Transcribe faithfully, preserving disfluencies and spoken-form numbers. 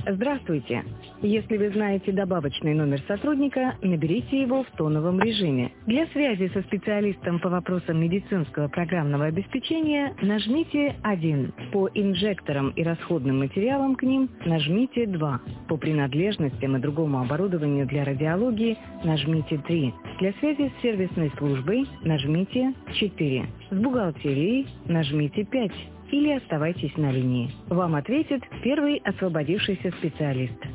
Здравствуйте. Если вы знаете добавочный номер сотрудника, наберите его в тоновом режиме. Для связи со специалистом по вопросам медицинского программного обеспечения нажмите один. По инжекторам и расходным материалам к ним нажмите два. По принадлежностям и другому оборудованию для радиологии нажмите три. Для связи с сервисной службой нажмите четыре. С бухгалтерией нажмите пять. Или оставайтесь на линии. Вам ответит первый освободившийся специалист.